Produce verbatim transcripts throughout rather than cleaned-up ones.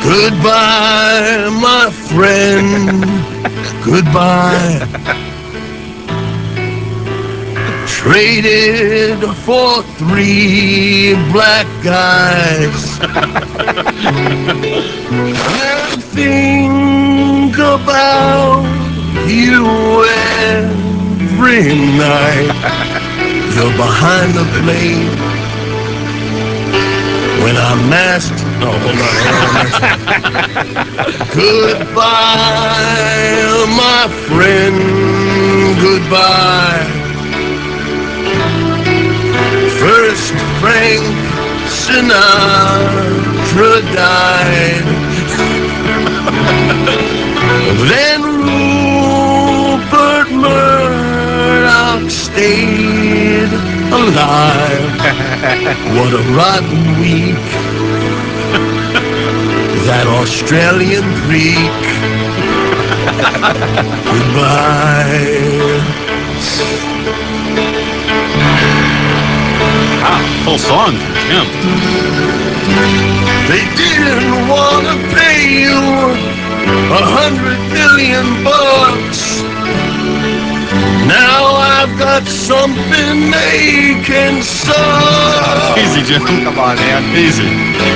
Goodbye, my friend. Goodbye. Traded for three black guys. I think about you every night. You're behind the plate when I'm masked. Oh, hold on. Goodbye, my friend. Goodbye. First Frank Sinatra died. Then Rupert Murdoch stayed alive. What a rotten week. That Australian freak. Goodbye. Wow, full song from Jim. They didn't want to pay you a hundred million bucks. Now I've got something they can suck. Easy, Jim. Come on, man. Easy.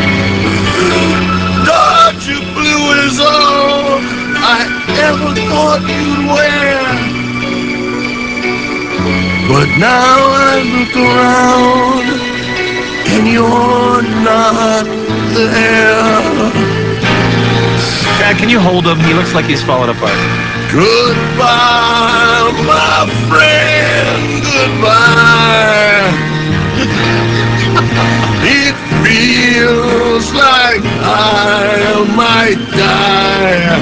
Dodger blue is all I ever thought you'd wear. But now I look around and you're not there. Dad, can you hold him? He looks like he's falling apart. Goodbye, my friend, goodbye. It feels like I might die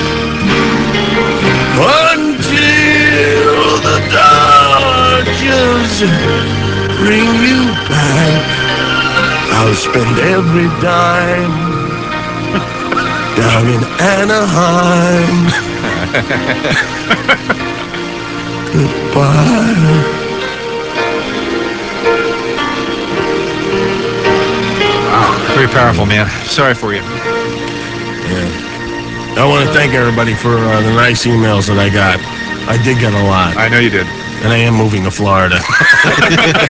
until the Dodgers bring you back. I'll spend every dime down in Anaheim. Goodbye. Very powerful, man. Sorry for you. Yeah. I want to thank everybody for uh, the nice emails that I got. I did get a lot. I know you did. And I am moving to Florida.